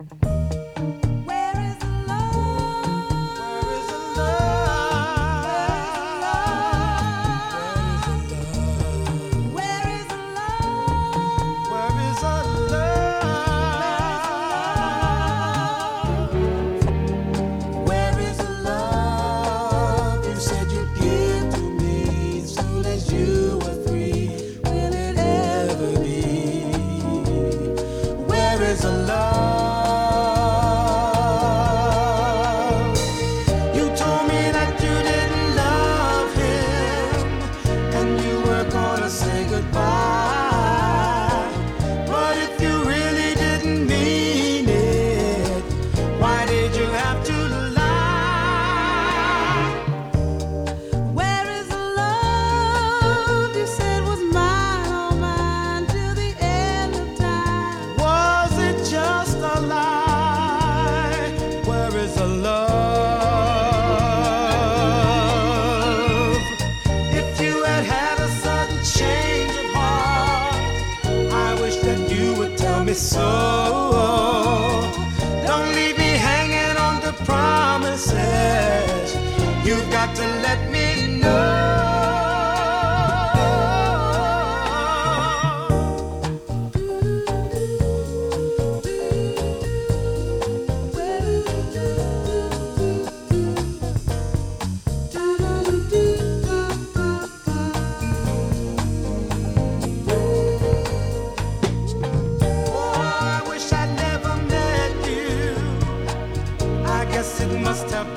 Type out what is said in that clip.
Where is the love? Where is the love? Where is the love? Where is the love? Where is the love you said you'd give to me as soon as you were free? Will it ever be? Where is the love? You told me that you didn't love him and you were gonna say goodbye. But if you really didn't mean it, why did you have to lie? Where is the love you said was mine, all mine till the end of time? Was it just a lie? Where is the love? If you had had a sudden change of heart, I wish that you would tell me so. Don't leave me hanging on to promises. You've got to let me know. Oh, I wish I'd never met you. I guess it must have